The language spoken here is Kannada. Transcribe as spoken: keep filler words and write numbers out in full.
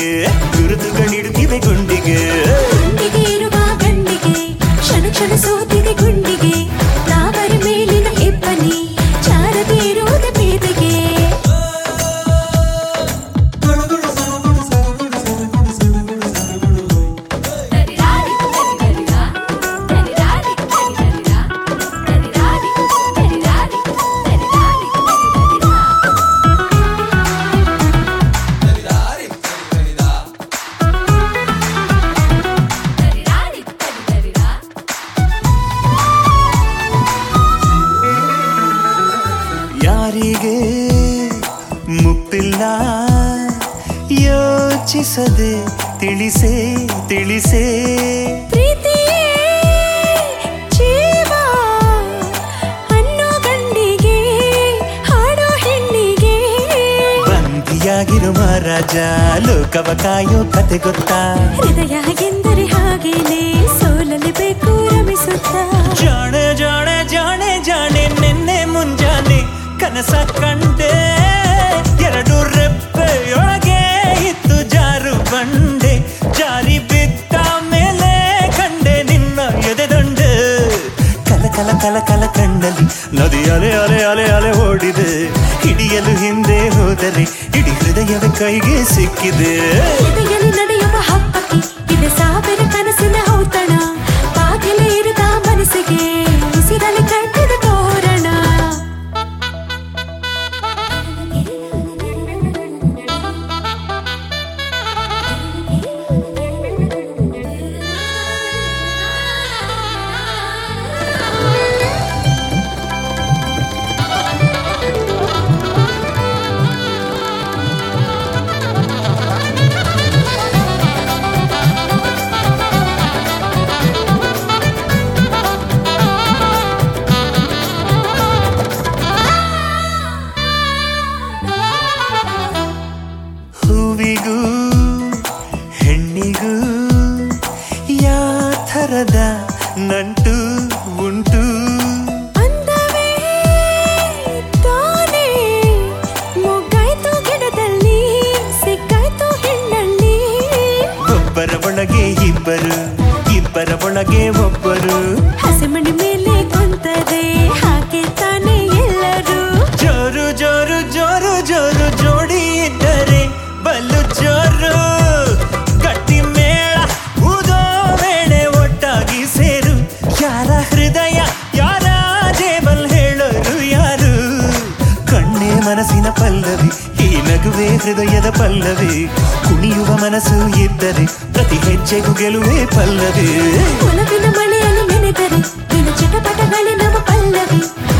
ಗುರುತುಗಳಿಡುತ್ತಿವೆ ಗುಂಡಿಗೆ ಗುಂಡಿಗೆ ಇರುವ ಗಂಡಿಗೆ ಕ್ಷಣ ಕ್ಷಣ ಸೋತಿದೆ ಗುಂಡಿಗೆ ತಾವರ ಮೇಲಿನ ಇಬ್ಬನಿ ಚಾರದೆ ಇರುವುದ ಬೇದಿಗೆ ಯಾರಿಗೆ ಮುಪ್ಪಿಲ್ಲ ಯೋಚಿಸದೆ ತಿಳಿಸೇ ತಿಳಿಸೇ ಪ್ರೀತಿಯೇ ಜೀವ ಅನ್ನೋ ಗಂಡಿಗೆ ಹಾಡೋ ಹೆಣ್ಣಿಗೆ ಬಂದಿಯಾಗಿರುವ ರಾಜ ಲೋಕವ ಕಾಯೋ ಕತೆ ಗೊತ್ತಾ ಹೃದಯ ಎಂದರೆ ಹಾಗೇನೆ ಸೋಲಲಿ ಬೇಕು ರಮಿಸುತ್ತಾ ಜಾಣೆ ಜಾಣೆ ಜಾಣೆ ಜಾಣೆ ನಿನ್ನೆ ಮುಂಜಾನೆ ಕನಸ ಕಂಡೆ ಎರಡು ರೆಪ್ಪೆಯೊಳಗೆ ಇತ್ತು ಜಾರು ಬಂಡೆ ಜಾರಿ ಬಿದ್ದ ಮೇಲೆ ಕಂಡೆ ನಿನ್ನ ಎದೆದಂಡೆ ಕಲ ಕಲ ಕಲ ಕಲ ಕಣ್ಣಲ್ಲಿ ನದಿ ಅಲೆ ಅಲೆ ಅಲೆ ಅಲೆ ಓಡಿದೆ ಹಿಡಿಯಲು ಹಿಂದೆ ಹೋದರೆ ಇಡೀ ಹೃದಯವೇ ಕೈಗೆ ಸಿಕ್ಕಿದೆ ಎದೆಯಲ್ಲಿ ನಡೆಯುವ ಹಬ್ಬಕ್ಕೆ ಇದೆ ಸಾವಿರ ಕನಸಿನ ಔತಣ ಬಾಗಿಲು ಇರದ ಮನಸ್ಸಿಗೆ ಉಸಿರಲ್ಲಿ ಕಟ್ಟಿದ ತೋರಣ ಹೂವಿಗೂ ಹೆಣ್ಣಿಗೂ ಯಾ ಥರದ ನಂಟು ಉಂಟು ಅಂದವೇ ತಾನೇ ಮೊಗ್ಗಾಯ್ತು ಗಿಡದಲ್ಲಿ ಸಿಕ್ಕಾಯ್ತು ಹೆಣ್ಣಲ್ಲಿ ಒಬ್ಬರ ಒಳಗೆ ಇಬ್ಬರು ಇಬ್ಬರ ಒಳಗೆ ಒಬ್ಬರು ಹಸಿಮಣಿ ಮೇಲೆ ಕುಂತದೆ ಹಾಗೆ ತಾನೇ ಎಲ್ಲರೂ ಜೋರು ಜೋರು ಜೋರು ಜೋರು ಜೋಡಿ ಇದ್ದರೆ ಬಲ್ಲು ಜೋರು ಗಟ್ಟಿ ಮೇಳ ಊದೋ ವೇಳೆ ಒಟ್ಟಾಗಿ ಸೇರು ಯಾರ ಹೃದಯ ಯಾರ ಜೇಬಲ್ ಹೇಳೋರು ಯಾರು ಕಣ್ಣೇ ಮನಸ್ಸಿನ ಪಲ್ಲವಿ ಈ ನಗುವೆ ಹೃದಯದ ಪಲ್ಲವಿ ಕುಣಿಯುವ ಮನಸ್ಸು ಇದ್ದರೆ ಪ್ರತಿ ಹೆಜ್ಜೆಗೂ ಗೆಲುವೆ ಪಲ್ಲವಿ ಒಲವಿನ ಮಳೆಯಲ್ಲಿ ನೆನೆದರೆ ನಿನ್ನ ಚಿಟಪಟಗಳೇ ನಮ್ಮ ಪಲ್ಲವಿ